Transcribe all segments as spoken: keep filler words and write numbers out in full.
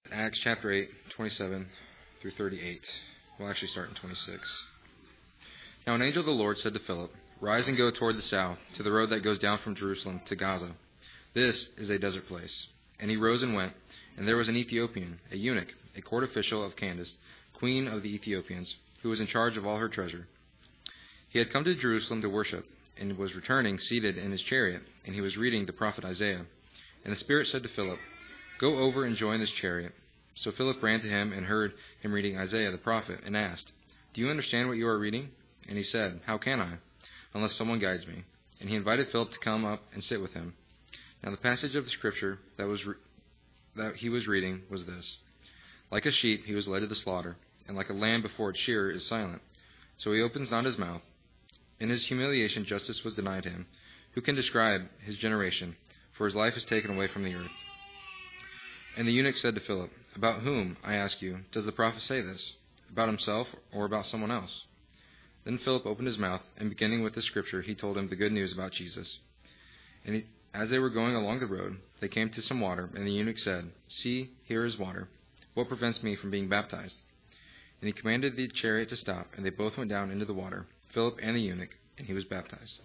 Acts chapter eight, twenty-seven through thirty-eight. We'll actually start in twenty-six. Now an angel of the Lord said to Philip, "Rise and go toward the south, to the road that goes down from Jerusalem to Gaza. This is a desert place." And he rose and went, and there was an Ethiopian, a eunuch, a court official of Candace, queen of the Ethiopians, who was in charge of all her treasure. He had come to Jerusalem to worship, and was returning seated in his chariot, and he was reading the prophet Isaiah. And the Spirit said to Philip, "Go over and join this chariot." So Philip ran to him and heard him reading Isaiah the prophet, and asked, "Do you understand what you are reading?" And he said, "How can I, unless someone guides me?" And he invited Philip to come up and sit with him. Now the passage of the scripture that was re- that he was reading was this: "Like a sheep he was led to the slaughter, and like a lamb before its shearer is silent, so he opens not his mouth. In his humiliation justice was denied him. Who can describe his generation? For his life is taken away from the earth." And the eunuch said to Philip, "About whom, I ask you, does the prophet say this? About himself or about someone else?" Then Philip opened his mouth, and beginning with the scripture, he told him the good news about Jesus. And he, as they were going along the road, they came to some water, and the eunuch said, "See, here is water. What prevents me from being baptized?" And he commanded the chariot to stop, and they both went down into the water, Philip and the eunuch, and he was baptized.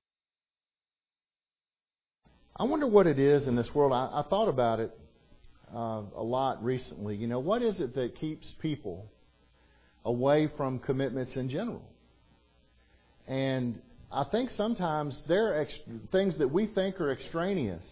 I wonder what it is in this world. I, I thought about it uh, a lot recently. You know, what is it that keeps people away from commitments in general? And I think sometimes there are ex- things that we think are extraneous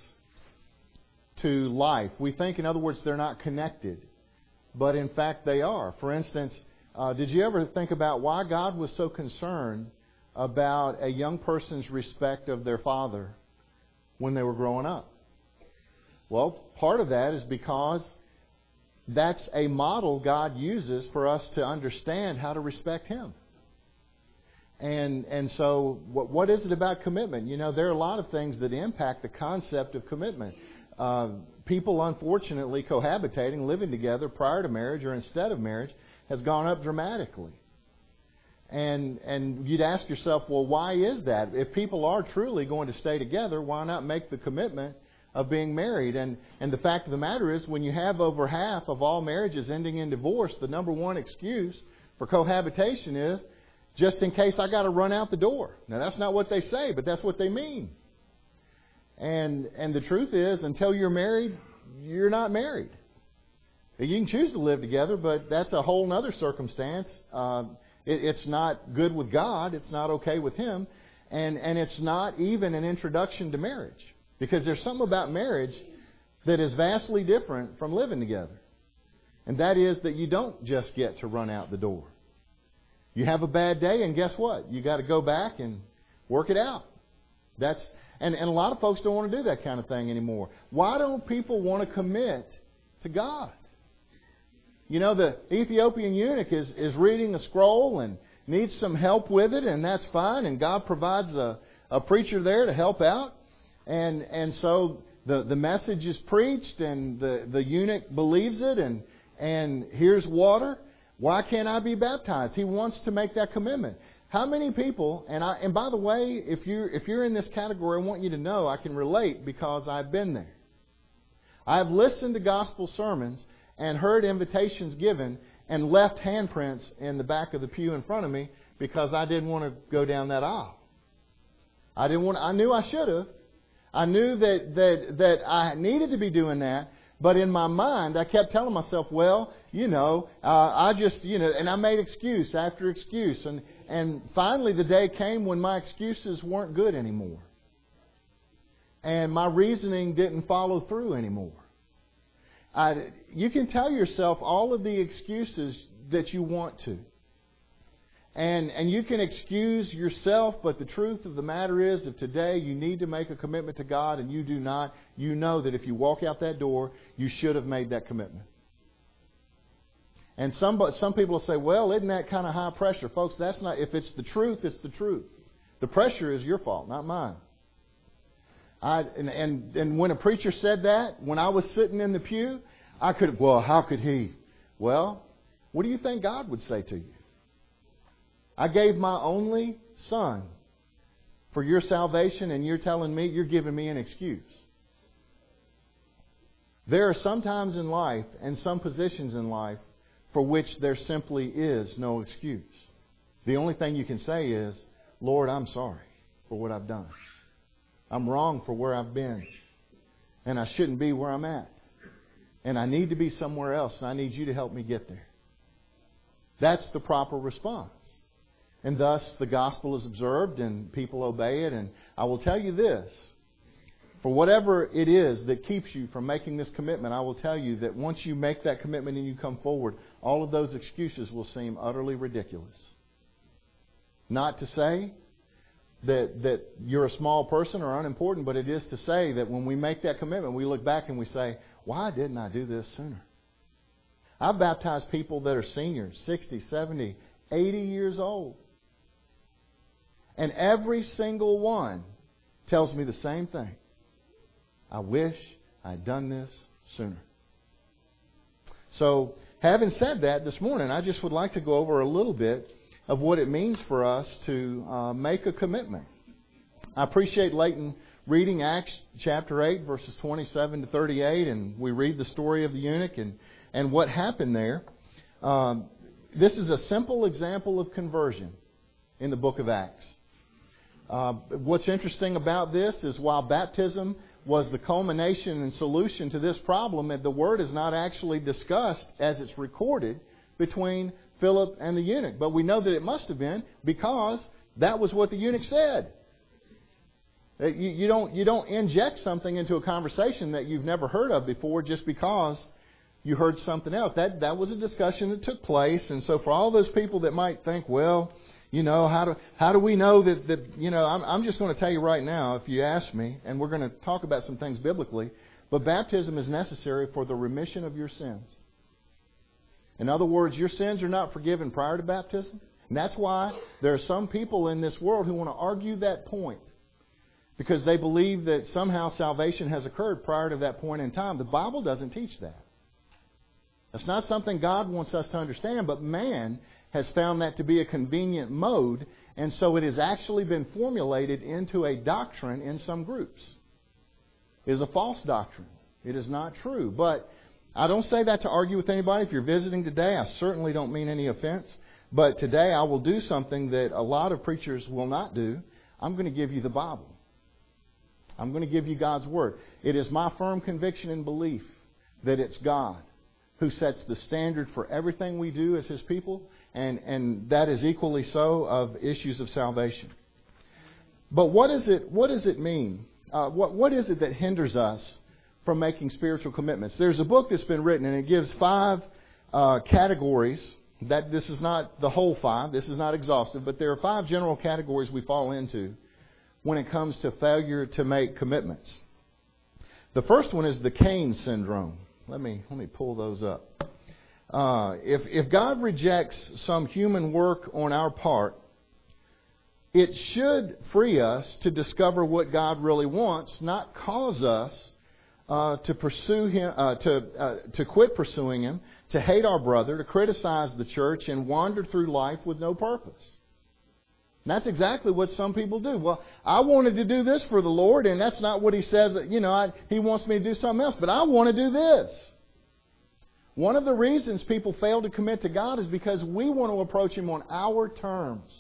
to life. We think, in other words, they're not connected. But in fact, they are. For instance, uh, did you ever think about why God was so concerned about a young person's respect of their father when they were growing up? Well, part of that is because that's a model God uses for us to understand how to respect Him. And and so what what is it about commitment? You know, there are a lot of things that impact the concept of commitment. Uh, people, unfortunately, cohabitating, living together prior to marriage or instead of marriage has gone up dramatically. And and you'd ask yourself, well, why is that? If people are truly going to stay together, why not make the commitment of being married? And and the fact of the matter is, when you have over half of all marriages ending in divorce, the number one excuse for cohabitation is, just in case I got to run out the door. Now, that's not what they say, but that's what they mean. And and the truth is, until you're married, you're not married. You can choose to live together, but that's a whole other circumstance. Uh, it, it's not good with God. It's not okay with Him. And, and it's not even an introduction to marriage. Because there's something about marriage that is vastly different from living together. And that is that you don't just get to run out the door. You have a bad day, and guess what? You got to go back and work it out. That's and, and a lot of folks don't want to do that kind of thing anymore. Why don't people want to commit to God? You know, the Ethiopian eunuch is, is reading a scroll and needs some help with it, and that's fine. And God provides a, a preacher there to help out. And and so the, the message is preached, and the, the eunuch believes it, and and here's water. Why can't I be baptized? He wants to make that commitment. How many people, and I and by the way, if you if you're in this category, I want you to know I can relate because I've been there. I've listened to gospel sermons and heard invitations given and left handprints in the back of the pew in front of me because I didn't want to go down that aisle. I didn't want. I knew I should have. I knew that that that I needed to be doing that, but in my mind, I kept telling myself, well, you know, uh, I just, you know, and I made excuse after excuse. And, and finally the day came when my excuses weren't good anymore. And my reasoning didn't follow through anymore. I, you can tell yourself all of the excuses that you want to. And, and you can excuse yourself, but the truth of the matter is, if today you need to make a commitment to God and you do not, you know that if you walk out that door, you should have made that commitment. And some some people will say, well, isn't that kind of high pressure? Folks, that's not. If it's the truth, it's the truth. The pressure is your fault, not mine. I and, and, and when a preacher said that, when I was sitting in the pew, I could, well, how could he? Well, what do you think God would say to you? I gave my only son for your salvation, and you're telling me, you're giving me an excuse. There are some times in life and some positions in life for which there simply is no excuse. The only thing you can say is, Lord, I'm sorry for what I've done. I'm wrong for where I've been. And I shouldn't be where I'm at. And I need to be somewhere else, and I need you to help me get there. That's the proper response. And thus the gospel is observed and people obey it. And I will tell you this, for whatever it is that keeps you from making this commitment, I will tell you that once you make that commitment and you come forward, all of those excuses will seem utterly ridiculous. Not to say that that you're a small person or unimportant, but it is to say that when we make that commitment, we look back and we say, why didn't I do this sooner? I've baptized people that are seniors, sixty, seventy, eighty years old. And every single one tells me the same thing. I wish I'd done this sooner. So, having said that, this morning I just would like to go over a little bit of what it means for us to uh, make a commitment. I appreciate Leighton reading Acts chapter eight, verses twenty-seven to thirty-eight, and we read the story of the eunuch and, and what happened there. Um, this is a simple example of conversion in the book of Acts. Uh, what's interesting about this is while baptism was the culmination and solution to this problem, and the word is not actually discussed as it's recorded between Philip and the eunuch. But we know that it must have been because that was what the eunuch said. You, you don't you don't inject something into a conversation that you've never heard of before just because you heard something else. That that was a discussion that took place. And so for all those people that might think, well, you know, how do how do we know that, that you know, I'm, I'm just going to tell you right now, if you ask me, and we're going to talk about some things biblically, but baptism is necessary for the remission of your sins. In other words, your sins are not forgiven prior to baptism. And that's why there are some people in this world who want to argue that point. Because they believe that somehow salvation has occurred prior to that point in time. The Bible doesn't teach that. That's not something God wants us to understand, but man has found that to be a convenient mode, and so it has actually been formulated into a doctrine in some groups. It is a false doctrine. It is not true. But I don't say that to argue with anybody. If you're visiting today, I certainly don't mean any offense. But today I will do something that a lot of preachers will not do. I'm going to give you the Bible. I'm going to give you God's Word. It is my firm conviction and belief that it's God who sets the standard for everything we do as His people, and, and that is equally so of issues of salvation. But what is it? What does it mean? Uh, what what is it that hinders us from making spiritual commitments? There's a book that's been written, and it gives five uh, categories. That this is not the whole five. This is not exhaustive, but there are five general categories we fall into when it comes to failure to make commitments. The first one is the Cain syndrome. Let me let me pull those up. Uh, if if God rejects some human work on our part, it should free us to discover what God really wants, not cause us uh, to pursue Him, uh, to uh, to quit pursuing Him, to hate our brother, to criticize the church, and wander through life with no purpose. And that's exactly what some people do. Well, I wanted to do this for the Lord, and that's not what He says. You know, I, He wants me to do something else, but I want to do this. One of the reasons people fail to commit to God is because we want to approach Him on our terms.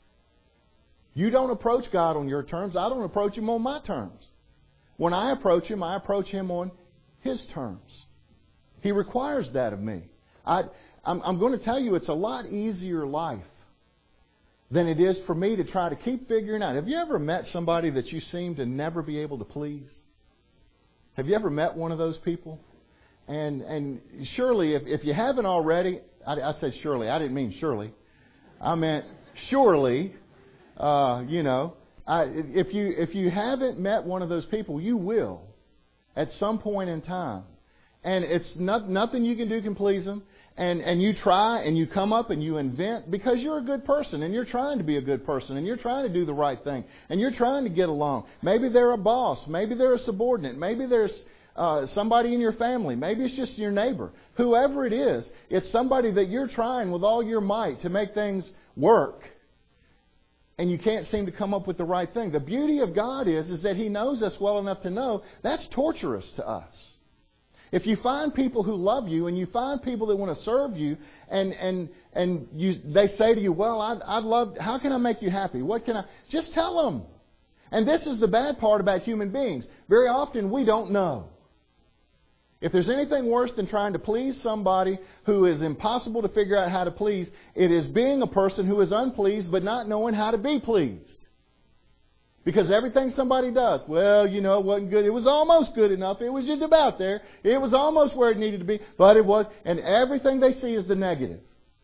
You don't approach God on your terms. I don't approach Him on my terms. When I approach Him, I approach Him on His terms. He requires that of me. I, I'm, I'm going to tell you, it's a lot easier life than it is for me to try to keep figuring out. Have you ever met somebody that you seem to never be able to please? Have you ever met one of those people? And and surely, if, if you haven't already, I, I said surely, I didn't mean surely. I meant surely, uh, you know, I, if you if you haven't met one of those people, you will at some point in time. And it's not, nothing you can do can please them. And and you try and you come up and you invent because you're a good person and you're trying to be a good person and you're trying to do the right thing and you're trying to get along. Maybe they're a boss. Maybe they're a subordinate. Maybe there's uh, somebody in your family. Maybe it's just your neighbor. Whoever it is, it's somebody that you're trying with all your might to make things work. And you can't seem to come up with the right thing. The beauty of God is, is that He knows us well enough to know that's torturous to us. If you find people who love you and you find people that want to serve you and and and you they say to you, well, I'd, I'd love, how can I make you happy? What can I, just tell them. And this is the bad part about human beings. Very often we don't know. If there's anything worse than trying to please somebody who is impossible to figure out how to please, it is being a person who is unpleased but not knowing how to be pleased. Because everything somebody does, well, you know, it wasn't good. It was almost good enough. It was just about there. It was almost where it needed to be, but it was. And everything they see is the negative.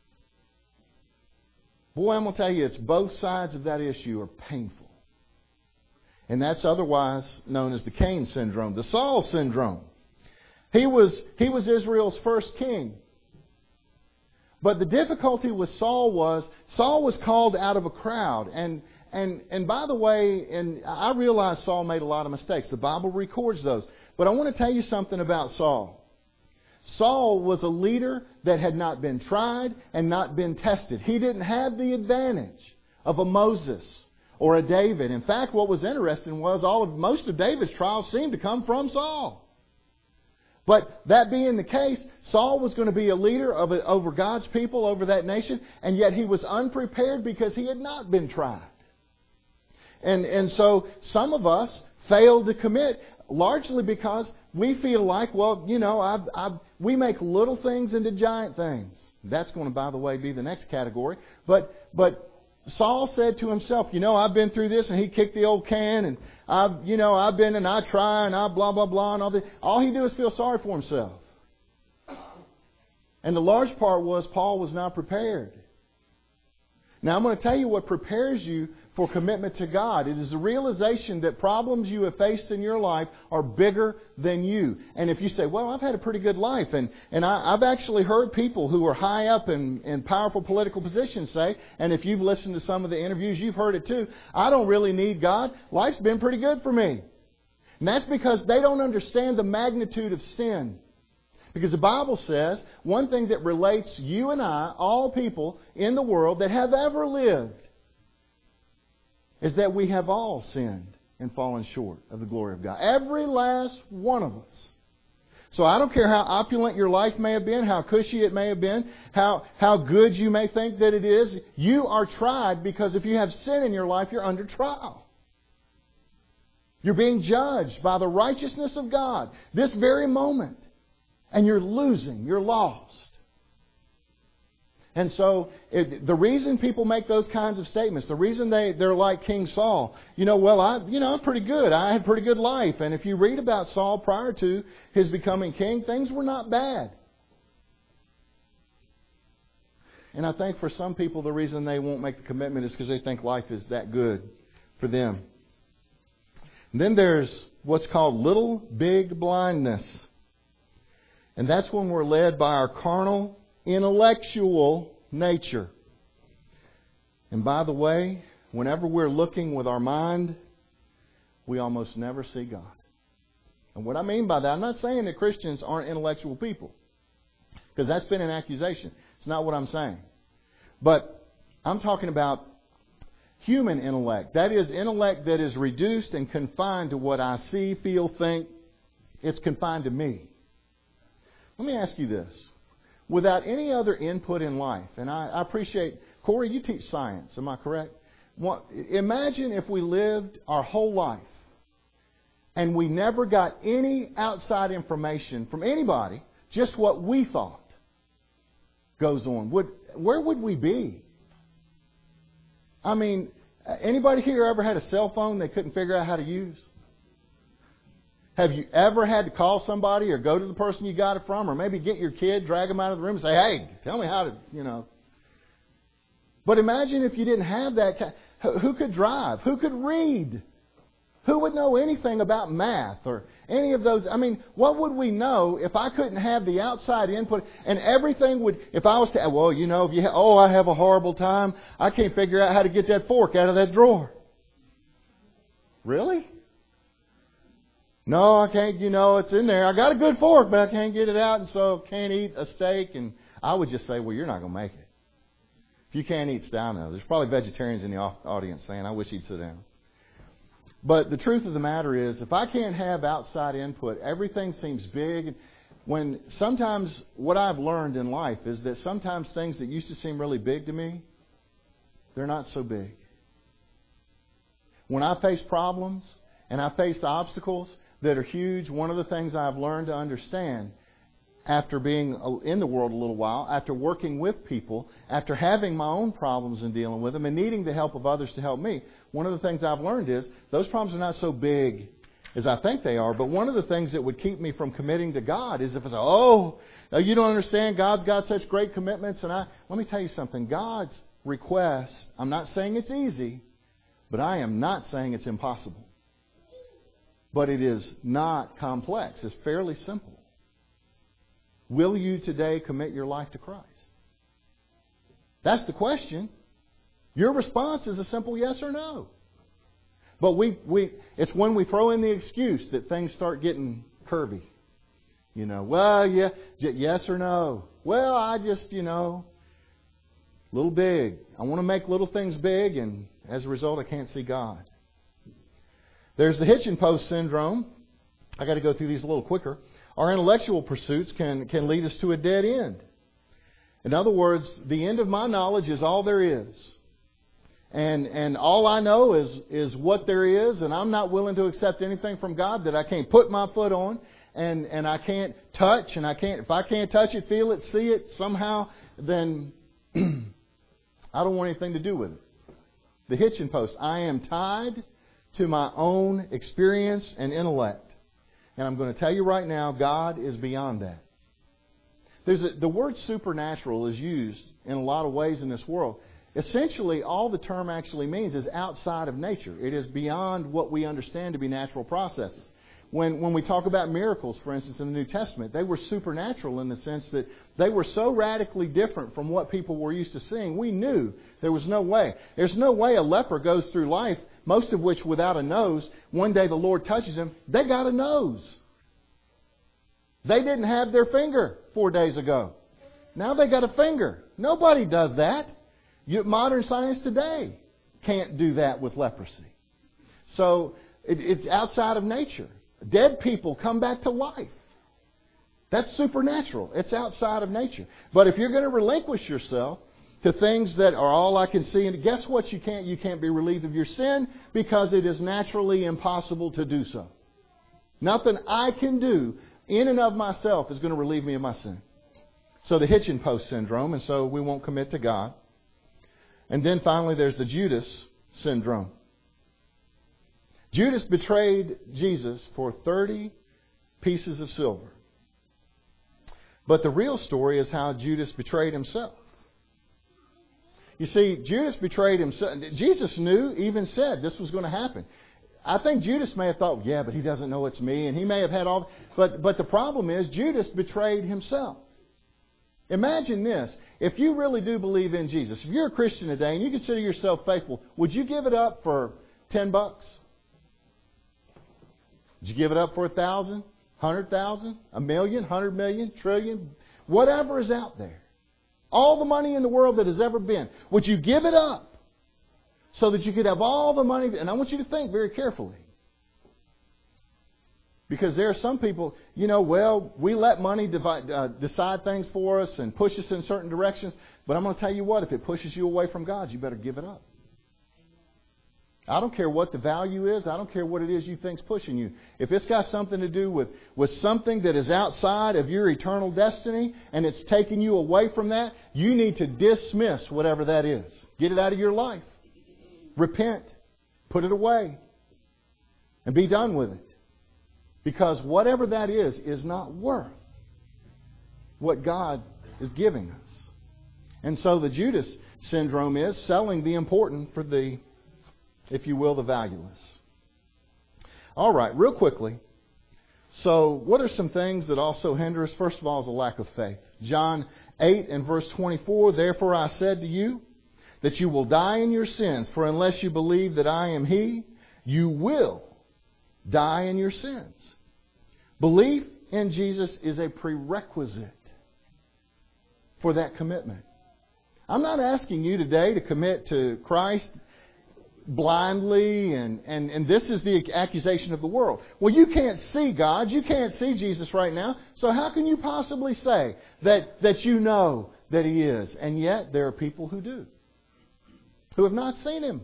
Boy, I'm going to tell you, it's both sides of that issue are painful. And that's otherwise known as the Cain syndrome, the Saul syndrome. He was, he was Israel's first king. But the difficulty with Saul was, Saul was called out of a crowd. And And and by the way, and I realize Saul made a lot of mistakes. The Bible records those. But I want to tell you something about Saul. Saul was a leader that had not been tried and not been tested. He didn't have the advantage of a Moses or a David. In fact, what was interesting was all of most of David's trials seemed to come from Saul. But that being the case, Saul was going to be a leader of a, over God's people, over that nation, and yet he was unprepared because he had not been tried. And and so some of us fail to commit largely because we feel like, well, you know, I've, I've, we make little things into giant things. That's going to, by the way, be the next category. But but Saul said to himself, you know, I've been through this, and he kicked the old can, and I've, you know, I've been and I try and I blah blah blah and all this. All he do is feel sorry for himself. And the large part was Paul was not prepared. Now I'm going to tell you what prepares you for commitment to God. It is the realization that problems you have faced in your life are bigger than you. And if you say, well, I've had a pretty good life, and, and I, I've actually heard people who are high up in, in powerful political positions say, and if you've listened to some of the interviews, you've heard it too, I don't really need God. Life's been pretty good for me. And that's because they don't understand the magnitude of sin. Because the Bible says one thing that relates you and I, all people in the world that have ever lived, is that we have all sinned and fallen short of the glory of God. Every last one of us. So I don't care how opulent your life may have been, how cushy it may have been, how, how good you may think that it is, you are tried because if you have sin in your life, you're under trial. You're being judged by the righteousness of God this very moment. And you're losing. You're lost. And so it, the reason people make those kinds of statements, the reason they, they're like King Saul, you know, well, I, you know, I'm pretty good. I had a pretty good life. And if you read about Saul prior to his becoming king, things were not bad. And I think for some people, the reason they won't make the commitment is because they think life is that good for them. And then there's what's called little big blindness. And that's when we're led by our carnal, intellectual nature. And by the way, whenever we're looking with our mind, we almost never see God. And what I mean by that, I'm not saying that Christians aren't intellectual people. Because that's been an accusation. It's not what I'm saying. But I'm talking about human intellect. That is intellect that is reduced and confined to what I see, feel, think. It's confined to me. Let me ask you this. Without any other input in life, and I, I appreciate, Corey, you teach science, am I correct? What, imagine if we lived our whole life and we never got any outside information from anybody, just what we thought goes on. Would, where would we be? I mean, anybody here ever had a cell phone they couldn't figure out how to use? Have you ever had to call somebody or go to the person you got it from or maybe get your kid, drag them out of the room and say, hey, tell me how to, you know. But imagine if you didn't have that. Who could drive? Who could read? Who would know anything about math or any of those? I mean, what would we know if I couldn't have the outside input and everything would, if I was to, well, you know, if you ha- oh, I have a horrible time. I can't figure out how to get that fork out of that drawer. Really? No, I can't, you know, it's in there. I got a good fork, but I can't get it out, and so can't eat a steak. And I would just say, well, you're not going to make it. If you can't eat, sit down now. There's probably vegetarians in the audience saying, I wish he'd sit down. But the truth of the matter is, if I can't have outside input, everything seems big. when sometimes what I've learned in life is that sometimes things that used to seem really big to me, they're not so big. When I face problems and I face obstacles that are huge, one of the things I've learned to understand after being in the world a little while, after working with people, after having my own problems and dealing with them and needing the help of others to help me, one of the things I've learned is those problems are not so big as I think they are. But one of the things that would keep me from committing to God is if I say, oh, you don't understand, God's got such great commitments. And I let me tell you something, God's request, I'm not saying it's easy, but I am not saying it's impossible. But it is not complex. It's fairly simple. Will you today commit your life to Christ? That's the question. Your response is a simple yes or no. But we, we it's when we throw in the excuse that things start getting curvy. You know, well, yeah, yes or no. Well, I just, you know, little big. I want to make little things big, and as a result, I can't see God. There's the hitching post syndrome. I got to go through these a little quicker. Our intellectual pursuits can, can lead us to a dead end. In other words, the end of my knowledge is all there is. And and all I know is, is what there is, and I'm not willing to accept anything from God that I can't put my foot on, and, and I can't touch, and I can't if I can't touch it, feel it, see it somehow, then I don't want anything to do with it. The hitching post. I am tied to my own experience and intellect. And I'm going to tell you right now, God is beyond that. There's a, the word supernatural is used in a lot of ways in this world. Essentially, all the term actually means is outside of nature. It is beyond what we understand to be natural processes. When, when we talk about miracles, for instance, in the New Testament, they were supernatural in the sense that they were so radically different from what people were used to seeing. We knew there was no way. There's no way a leper goes through life, most of which without a nose. One day the Lord touches him. They got a nose. They didn't have their finger four days ago. Now they got a finger. Nobody does that. You, modern science today can't do that with leprosy. So it, it's outside of nature. Dead people come back to life. That's supernatural. It's outside of nature. But if you're going to relinquish yourself to things that are all I can see, and guess what? You can't, you can't be relieved of your sin because it is naturally impossible to do so. Nothing I can do in and of myself is going to relieve me of my sin. So the hitching post syndrome, and so we won't commit to God. And then finally there's the Judas syndrome. Judas betrayed Jesus for thirty pieces of silver. But the real story is how Judas betrayed himself. You see, Judas betrayed himself. Jesus knew, even said this was going to happen. I think Judas may have thought, yeah, but he doesn't know it's me. And he may have had all... But, but the problem is, Judas betrayed himself. Imagine this. If you really do believe in Jesus, if you're a Christian today and you consider yourself faithful, would you give it up for ten bucks? Would you give it up for a thousand, hundred thousand, a million, hundred million, trillion, whatever is out there? All the money in the world that has ever been. Would you give it up so that you could have all the money? And I want you to think very carefully. Because there are some people, you know, well, we let money divide, uh, decide things for us and push us in certain directions. But I'm going to tell you what, if it pushes you away from God, you better give it up. I don't care what the value is. I don't care what it is you think's pushing you. If it's got something to do with, with something that is outside of your eternal destiny and it's taking you away from that, you need to dismiss whatever that is. Get it out of your life. Repent. Put it away. And be done with it. Because whatever that is, is not worth what God is giving us. And so the Judas syndrome is selling the important for the, if you will, the valueless. All right, real quickly. So what are some things that also hinder us? First of all is a lack of faith. John eight and verse twenty-four, therefore I said to you that you will die in your sins, for unless you believe that I am He, you will die in your sins. Belief in Jesus is a prerequisite for that commitment. I'm not asking you today to commit to Christ blindly, and, and, and this is the accusation of the world. Well, you can't see God. You can't see Jesus right now. So how can you possibly say that, that you know that He is? And yet there are people who do, who have not seen Him.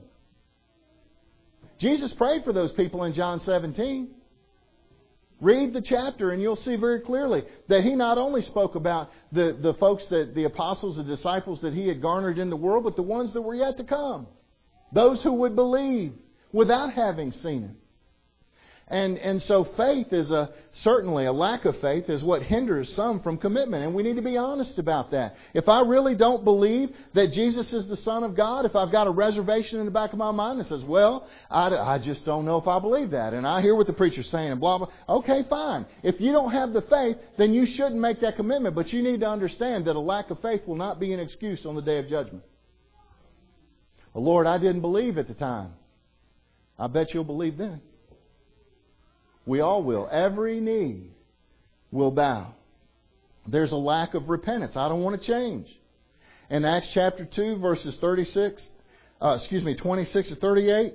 Jesus prayed for those people in John seventeen. Read the chapter and you'll see very clearly that He not only spoke about the, the folks, that the apostles, the disciples that He had garnered in the world, but the ones that were yet to come. Those who would believe without having seen Him. And and so faith is a certainly a lack of faith is what hinders some from commitment. And we need to be honest about that. If I really don't believe that Jesus is the Son of God, if I've got a reservation in the back of my mind that says, well, I, I just don't know if I believe that. And I hear what the preacher's saying and blah, blah. Okay, fine. If you don't have the faith, then you shouldn't make that commitment. But you need to understand that a lack of faith will not be an excuse on the day of judgment. Well, Lord, I didn't believe at the time. I bet you'll believe then. We all will. Every knee will bow. There's a lack of repentance. I don't want to change. In Acts chapter two, verses thirty-six, uh, excuse me, twenty-six to thirty-eight,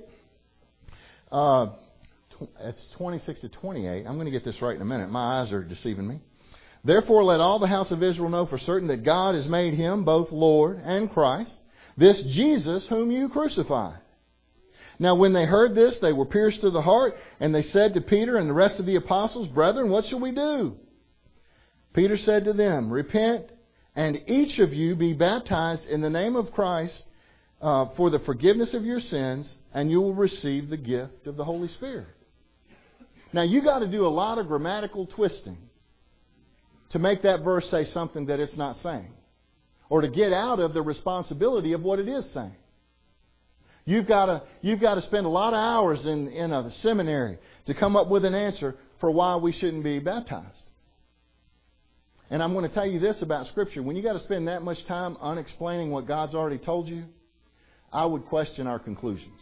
uh, it's twenty-six to twenty-eight. I'm going to get this right in a minute. My eyes are deceiving me. Therefore, let all the house of Israel know for certain that God has made Him both Lord and Christ, this Jesus whom you crucified. Now when they heard this, they were pierced to the heart, and they said to Peter and the rest of the apostles, Brethren, what shall we do? Peter said to them, Repent, and each of you be baptized in the name of Christ uh, for the forgiveness of your sins, and you will receive the gift of the Holy Spirit. Now you got to do a lot of grammatical twisting to make that verse say something that it's not saying, or to get out of the responsibility of what it is saying. You've got to you've got to spend a lot of hours in, in a seminary to come up with an answer for why we shouldn't be baptized. And I'm going to tell you this about Scripture. When you got to spend that much time unexplaining what God's already told you, I would question our conclusions.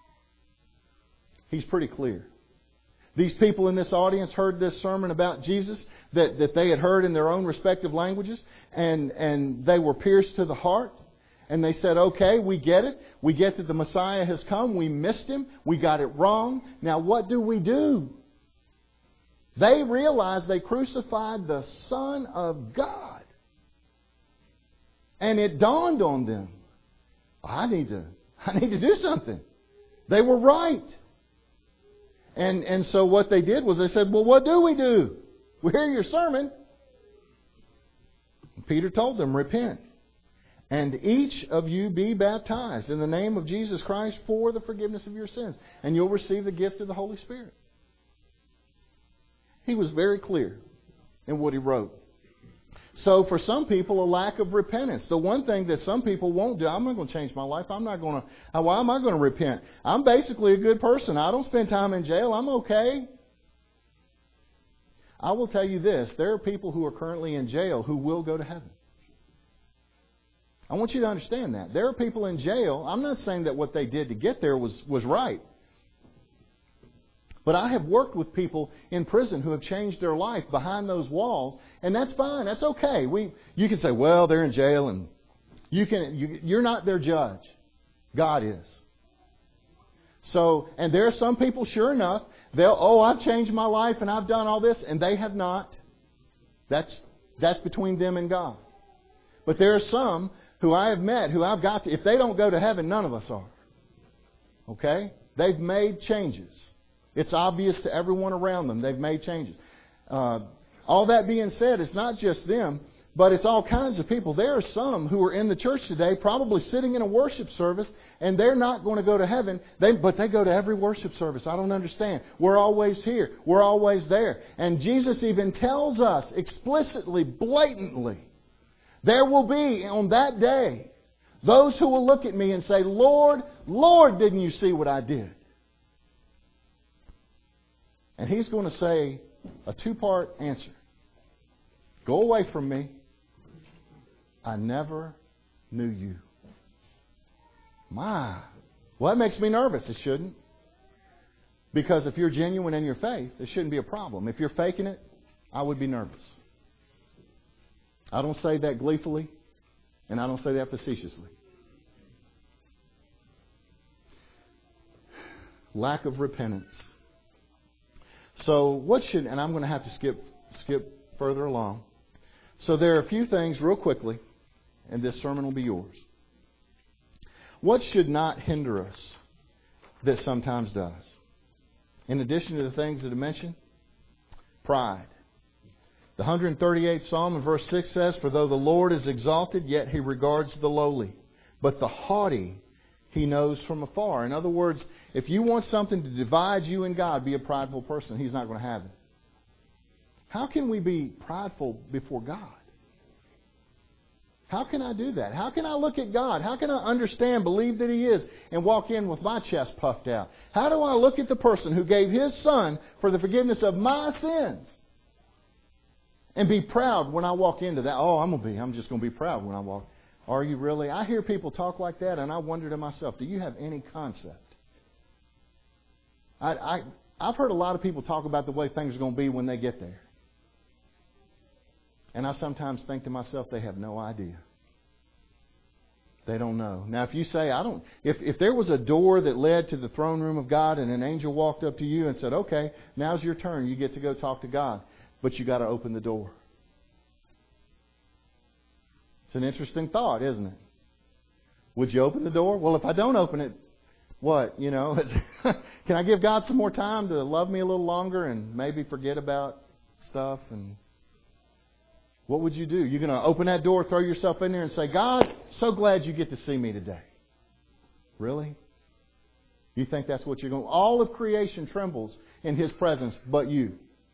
He's pretty clear. These people in this audience heard this sermon about Jesus that, that they had heard in their own respective languages, and, and they were pierced to the heart. And they said, okay, we get it. We get that the Messiah has come. We missed Him. We got it wrong. Now what do we do? They realized they crucified the Son of God. And it dawned on them, I need to, I need to do something. They were right. And, and so what they did was they said, well, what do we do? We hear your sermon. And Peter told them, repent. And each of you be baptized in the name of Jesus Christ for the forgiveness of your sins. And you'll receive the gift of the Holy Spirit. He was very clear in what he wrote. So for some people, a lack of repentance. The one thing that some people won't do, I'm not going to change my life. I'm not going to, why am I going to repent? I'm basically a good person. I don't spend time in jail. I'm okay. I will tell you this. There are people who are currently in jail who will go to heaven. I want you to understand that. There are people in jail. I'm not saying that what they did to get there was, was right. But I have worked with people in prison who have changed their life behind those walls. And that's fine. That's okay. We, you can say, well, they're in jail, and you can, you, you're not their judge. God is. So, and there are some people, sure enough, they'll, oh, I've changed my life and I've done all this, and they have not. That's, that's between them and God. But there are some who I have met, who I've got to, if they don't go to heaven, none of us are. Okay? They've made changes. It's obvious to everyone around them. They've made changes. Uh, all that being said, it's not just them, but it's all kinds of people. There are some who are in the church today, probably sitting in a worship service, and they're not going to go to heaven, they, but they go to every worship service. I don't understand. We're always here. We're always there. And Jesus even tells us explicitly, blatantly, there will be on that day those who will look at me and say, Lord, Lord, didn't you see what I did? And He's going to say a two-part answer. Go away from me. I never knew you. My. Well, that makes me nervous. It shouldn't. Because if you're genuine in your faith, it shouldn't be a problem. If you're faking it, I would be nervous. I don't say that gleefully, and I don't say that facetiously. lack of repentance. So what should, and I'm going to have to skip skip further along. So there are a few things real quickly, and this sermon will be yours. What should not hinder us that sometimes does? In addition to the things that I mentioned, pride. The one hundred thirty-eighth Psalm in verse six says, "For though the Lord is exalted, yet He regards the lowly. But the haughty He knows from afar." In other words, if you want something to divide you and God, be a prideful person. He's not going to have it. How can we be prideful before God? How can I do that? How can I look at God? How can I understand, believe that He is, and walk in with my chest puffed out? How do I look at the person who gave His Son for the forgiveness of my sins and be proud when I walk into that? Oh, I'm gonna be. I'm just going to be proud when I walk. Are you really? I hear people talk like that, and I wonder to myself, do you have any concept? I, I, I've heard a lot of people talk about the way things are going to be when they get there. And I sometimes think to myself, they have no idea. They don't know. Now, if you say, I don't, if, if there was a door that led to the throne room of God and an angel walked up to you and said, okay, now's your turn. You get to go talk to God. But you got to open the door. It's an interesting thought, isn't it? Would you open the door? Well, if I don't open it, what? You know, can I give God some more time to love me a little longer and maybe forget about stuff? And what would you do? You're going to open that door, throw yourself in there and say, God, so glad you get to see me today. Really? You think that's what you're going to... All of creation trembles in His presence, but you.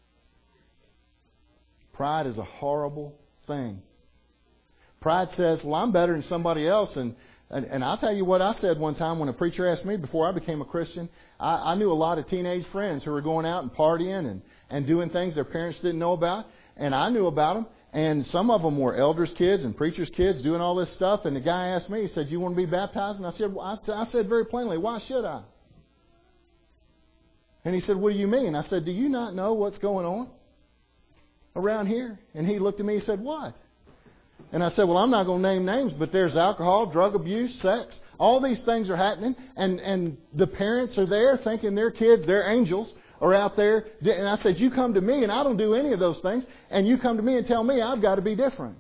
Pride is a horrible thing. Pride says, well, I'm better than somebody else. And, and, and I'll tell you what I said one time when a preacher asked me before I became a Christian. I, I knew a lot of teenage friends who were going out and partying and, and doing things their parents didn't know about. And I knew about them. And some of them were elders' kids and preachers' kids doing all this stuff. And the guy asked me, he said, you want to be baptized? And I said, well, I, I said very plainly, why should I? And he said, what do you mean? I said, do you not know what's going on around here? And he looked at me and said, what? And I said, well, I'm not going to name names, but there's alcohol, drug abuse, sex. All these things are happening. And, and the parents are there thinking their kids, their angels, are out there. And I said, you come to me and I don't do any of those things. And you come to me and tell me I've got to be different.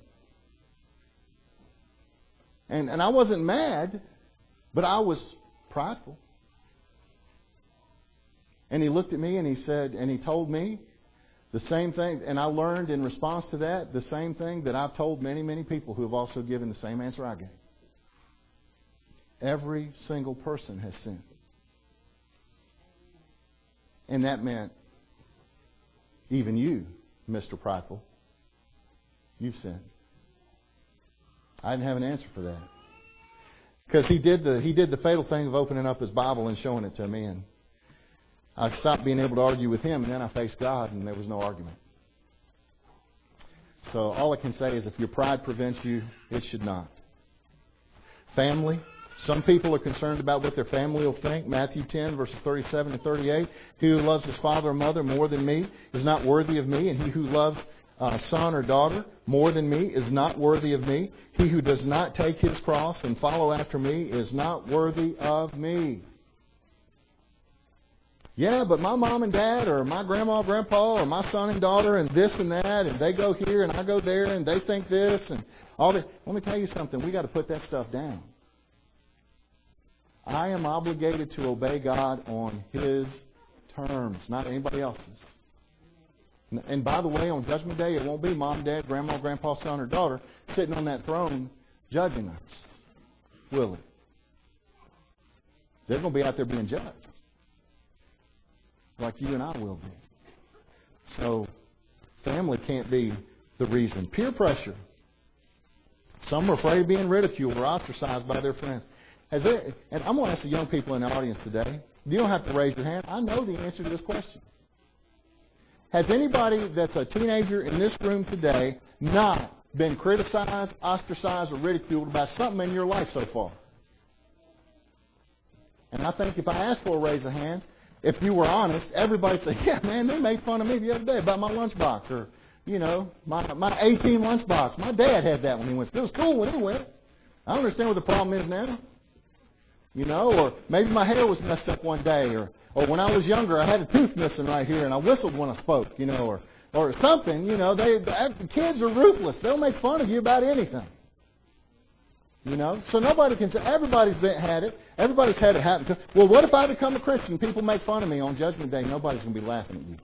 And, and I wasn't mad, but I was prideful. And he looked at me and he said, and he told me the same thing. And I learned in response to that, the same thing that I've told many, many people who have also given the same answer I gave. Every single person has sinned. And that meant even you, Mister Prideful, you've sinned. I didn't have an answer for that. Because he did the he did the fatal thing of opening up his Bible and showing it to me. And I stopped being able to argue with him, and then I faced God, and there was no argument. So all I can say is if your pride prevents you, it should not. Family. Some people are concerned about what their family will think. Matthew ten, verses thirty-seven and thirty-eight. He who loves his father or mother more than me is not worthy of me. And he who loves a son or daughter more than me is not worthy of me. He who does not take his cross and follow after me is not worthy of me. Yeah, but my mom and dad or my grandma, grandpa, or my son and daughter and this and that, and they go here and I go there and they think this and all that. Let me tell you something. We got to put that stuff down. I am obligated to obey God on His terms, not anybody else's. And by the way, on Judgment Day, it won't be mom, dad, grandma, grandpa, son, or daughter sitting on that throne judging us, will it? They're going to be out there being judged, like you and I will be. So, family can't be the reason. Peer pressure. Some are afraid of being ridiculed or ostracized by their friends. Has there, and I'm going to ask the young people in the audience today. You don't have to raise your hand. I know the answer to this question. Has anybody that's a teenager in this room today not been criticized, ostracized, or ridiculed about something in your life so far? And I think if I asked for a raise of hand, if you were honest, everybody would say, yeah, man, they made fun of me the other day about my lunchbox. Or, you know, my my eighteen lunchbox. My dad had that when he went. It was cool when he went. I don't understand what the problem is now. You know, or maybe my hair was messed up one day, or, or when I was younger, I had a tooth missing right here, and I whistled when I spoke, you know, or, or something. You know, they, the kids are ruthless. They'll make fun of you about anything. You know, so nobody can say, everybody's been, had it. Everybody's had it happen to them. Well, what if I become a Christian? People make fun of me on Judgment Day. Nobody's going to be laughing at you.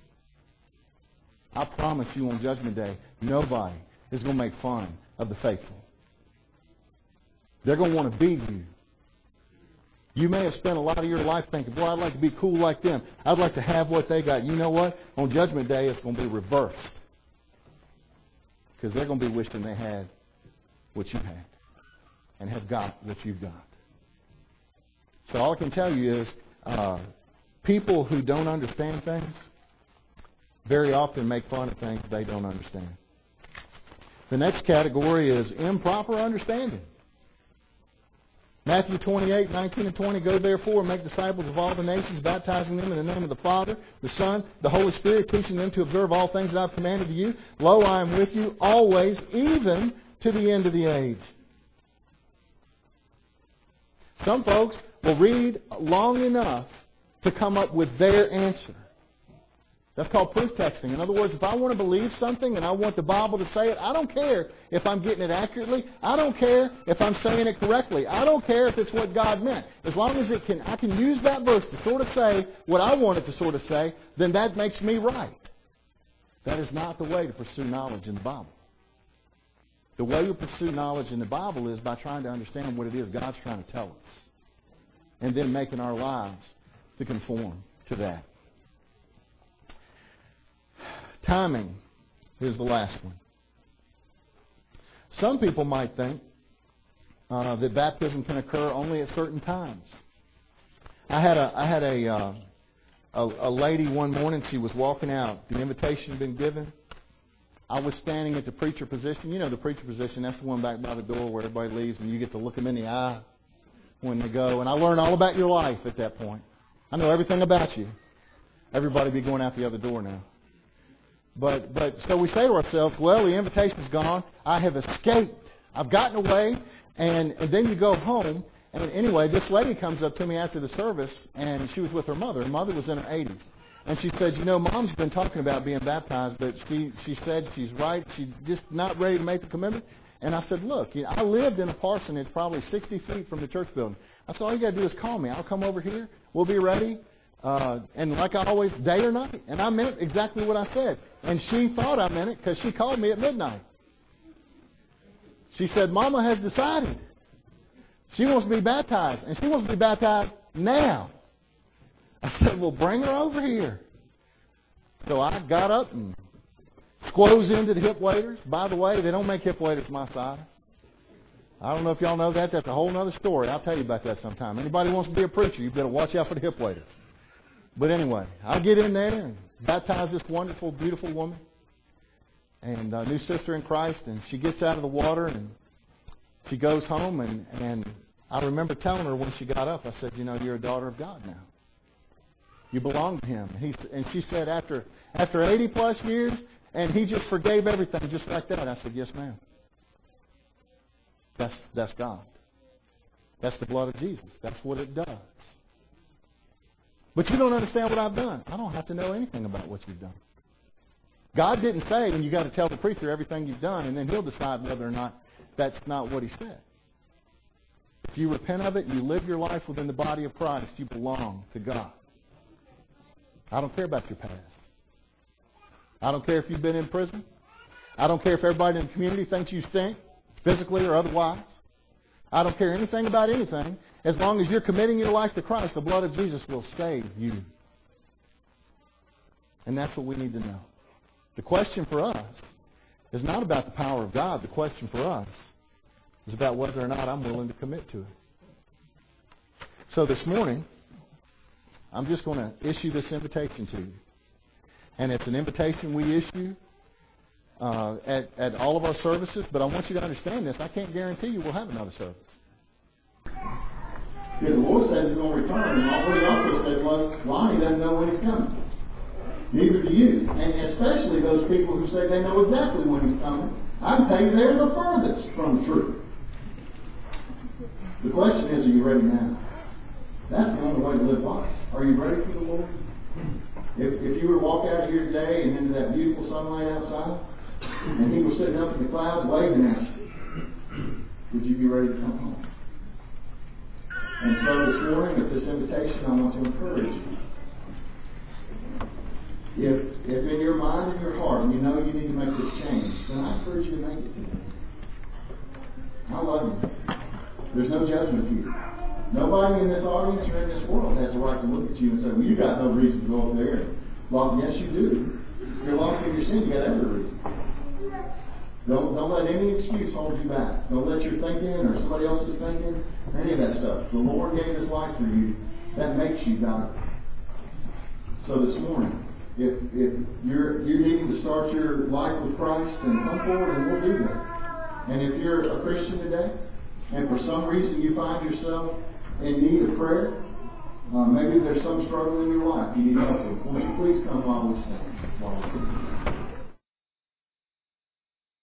I promise you on Judgment Day, nobody is going to make fun of the faithful. They're going to want to be you. You may have spent a lot of your life thinking, boy, I'd like to be cool like them. I'd like to have what they got. You know what? On Judgment Day, it's going to be reversed. Because they're going to be wishing they had what you had and have got what you've got. So all I can tell you is uh, people who don't understand things very often make fun of things they don't understand. The next category is improper understanding. Matthew twenty-eight, nineteen and twenty, go therefore and make disciples of all the nations, baptizing them in the name of the Father, the Son, the Holy Spirit, teaching them to observe all things that I've commanded to you. Lo, I am with you always, even to the end of the age. Some folks will read long enough to come up with their answer. That's called proof texting. In other words, if I want to believe something and I want the Bible to say it, I don't care if I'm getting it accurately. I don't care if I'm saying it correctly. I don't care if it's what God meant. As long as it can, I can use that verse to sort of say what I want it to sort of say, then that makes me right. That is not the way to pursue knowledge in the Bible. The way you pursue knowledge in the Bible is by trying to understand what it is God's trying to tell us, and then making our lives to conform to that. Timing is the last one. Some people might think uh, that baptism can occur only at certain times. I had a I had a, uh, a a lady one morning. She was walking out. The invitation had been given. I was standing at the preacher position. You know the preacher position. That's the one back by the door where everybody leaves and you get to look them in the eye when they go. And I learned all about your life at that point. I know everything about you. Everybody be going out the other door now. But but so we say to ourselves, well, the invitation's gone. I have escaped. I've gotten away. And, and then you go home. And anyway, this lady comes up to me after the service, and she was with her mother. Her mother was in her eighties. And she said, you know, Mom's been talking about being baptized, but she, she said she's right. She's just not ready to make the commitment. And I said, look, you know, I lived in a parsonage probably sixty feet from the church building. I said, all you got to do is call me. I'll come over here. We'll be ready. Uh, and like I always, day or night. And I meant exactly what I said. And she thought I meant it because she called me at midnight. She said, Mama has decided. She wants to be baptized. And she wants to be baptized now. I said, well, bring her over here. So I got up and squoze into the hip waders. By the way, they don't make hip waders my size. I don't know if y'all know that. That's a whole other story. I'll tell you about that sometime. Anybody wants to be a preacher, you better watch out for the hip wader. But anyway, I get in there and baptize this wonderful, beautiful woman and a new sister in Christ. And she gets out of the water and she goes home. And, and I remember telling her when she got up, I said, you know, you're a daughter of God now. You belong to Him. And, he, and she said, after after eighty plus years, and He just forgave everything just like that. I said, yes, ma'am. That's, that's God. That's the blood of Jesus. That's what it does. But you don't understand what I've done. I don't have to know anything about what you've done. God didn't say, and you got to tell the preacher everything you've done, and then he'll decide whether or not that's not what He said. If you repent of it and you live your life within the body of Christ, you belong to God. I don't care about your past. I don't care if you've been in prison. I don't care if everybody in the community thinks you stink, physically or otherwise. I don't care anything about anything. As long as you're committing your life to Christ, the blood of Jesus will save you. And that's what we need to know. The question for us is not about the power of God. The question for us is about whether or not I'm willing to commit to it. So this morning, I'm just going to issue this invitation to you. And it's an invitation we issue uh, at, at all of our services. But I want you to understand this. I can't guarantee you we'll have another service. Because the Lord says He's going to return. And what He also said was, Lonnie doesn't know when He's coming. Neither do you. And especially those people who say they know exactly when He's coming. I can tell you they're the furthest from the truth. The question is, are you ready now? That's the only way to live life. Are you ready for the Lord? If, if you were to walk out of here today and into that beautiful sunlight outside, and He was sitting up in the clouds waving at you, would you be ready to come home? And so this morning, with this invitation, I want to encourage you. If, if in your mind and your heart you know you need to make this change, then I encourage you to make it today. I love you. There's no judgment here. Nobody in this audience or in this world has the right to look at you and say, well, you got no reason to go up there. Well, yes, you do. If you're lost in your sin, you got every reason. Don't, don't let any excuse hold you back. Don't let your thinking or somebody else's thinking or any of that stuff. The Lord gave His life for you. That makes you God. So this morning, if, if you're, you're needing to start your life with Christ, then come forward and we'll do that. And if you're a Christian today, and for some reason you find yourself in need of prayer, uh, maybe there's some struggle in your life you need help with, won't you please come while we stand? While we stand.